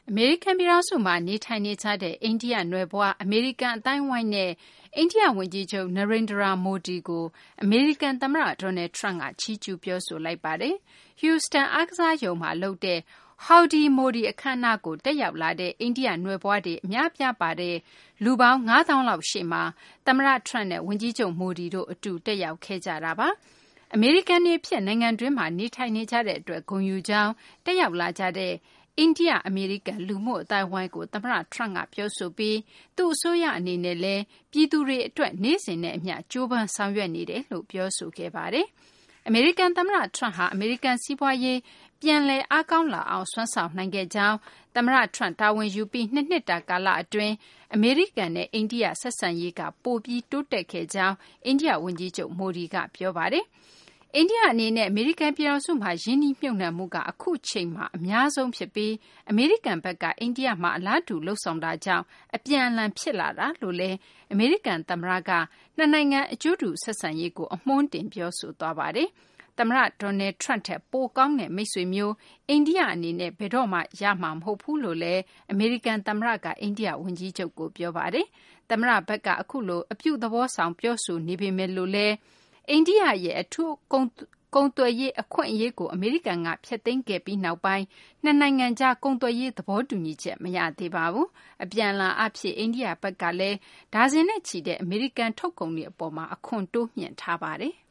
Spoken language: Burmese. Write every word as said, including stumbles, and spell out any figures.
အမေရိကန်ပြည်ထောင်စုမှာနေထိုင်နေကြတဲ့အိန္ဒိယနွယ်ဖွားအမေရိကန်အသိုင်းအဝိုင်းနဲ့အိန္ဒိယဝန်ကြီးချုပ် Narendra Modi ကိုအမေရိကန်သမ္မတ Donald Trump ကချီးကျူးပြောဆိုလိုက်ပါတယ်။ Houston အားကစားရုံမှာလုပ်တဲ့ Howdy Modi အခမ်းအနားကိုတက်ရောက်လာတဲ့အိန္ဒိယနွယ်ဖွားတွေအများအပြားပါတဲ့လူပေါင်း ငါးသောင်းလောက်ရှေ့မှာသမ္မတ Trump နဲ့ဝန်ကြီးချုပ် Modi တို့အတူတက်ရောက်ခဲ့ကြတာပါ။ အမေရိကန်တွေအဖြစ်နိုင်ငံတွင်းမှာနေထိုင်နေကြတဲ့အတွက်ဂုဏ်ယူကြောင်းတက်ရောက်လာကြတဲ့အိန္ဒိယ-အမေရိကန်လူမှုအသိုင်းအဝိုင်းကိုသမ္မတ Trump ကပြောဆိုပြီးသူ့အစိုးရအနေနဲ့လည်းပြည်သူတွေအတွက်နေ့စဉ်နဲ့အမျှကြိုးပမ်းဆောင်ရွက်နေတယ်လို့ပြောဆိုခဲ့ပါတယ်။ အမေရိကန်သမ္မတ Trump ဟာအမေရိကန်စီးပွားရေးပြန်လည်အားကောင်းလာအောင်စွမ်းဆောင်နိုင်ခဲ့ကြောင်းသမ္မတ Trump တာဝန်ယူပြီးနှစ်နှစ်တာကာလအတွင်းအမေရိကန်နဲ့အိန္ဒိယဆက်ဆံရေးကပိုပြီးတိုးတက်ခဲ့ကြောင်းအိန္ဒိယဝန်ကြီးချုပ် Modi ကပြောပါတယ်။ အိန္ဒိယအနေနဲ့အမေရိကန်ပြည်ထောင်စုမှာရင်းနှီးမြှုပ်နှံမှုကအခုချိန်မှာအများဆုံးဖြစ်ပြီးအမေရိကန်ဘက်ကအိန္ဒိယမှာအလားတူလုပ်ဆောင်တာကြောင့်အပြန်အလှန်ဖြစ်လာတာလို့လည်းအမေရိကန်သမ္မတကနှစ်နိုင်ငံအကျိုးတူဆက်ဆံရေးကိုအမွှမ်းတင်ပြောဆိုသွားပါတယ်။ သမ္မတ Donald Trump ထက်ပိုကောင်းတဲ့မိတ်ဆွေမျိုးအိန္ဒိယအနေနဲ့ဘယ်တော့မှရမှာမဟုတ်ဘူးလို့လည်းအမေရိကန်သမ္မတကအိန္ဒိယဝန်ကြီးချုပ်ကိုပြောပါတယ်။ သမ္မတဘက်ကအခုလိုအပြုသဘောဆောင်ပြောဆိုနေပေမယ့်လို့လည်းအိန္ဒိယရဲ့အထူးကုန်သွယ်ရေးအခွင့်အရေးကိုအမေရိကန်ကဖျက်သိမ်းခဲ့ပြီးနောက်ပိုင်းနှစ်နိုင်ငံကြားကုန်သွယ်ရေးသဘောတူညီချက်မရသေးပါဘူး။ အပြန်အလှန်အားဖြင့်အိန္ဒိယဘက်ကလည်းဒါဇင်နဲ့ချီတဲ့အမေရိကန်ထုတ်ကုန်တွေအပေါ်မှာအခွန်တိုးမြှင့်ထားပါတယ်။